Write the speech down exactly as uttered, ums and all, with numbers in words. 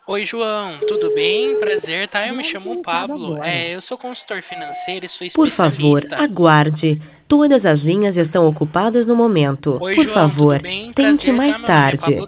Oi, João, tudo bem? Prazer, tá? Eu me Não chamo conectado Pablo. agora. É, eu sou consultor financeiro e sou Por favor, especialista. aguarde. Todas as linhas estão ocupadas no momento. Oi, Por João, tudo favor, bem? tente Prazer, mais tá? Meu nome é Pablo tarde.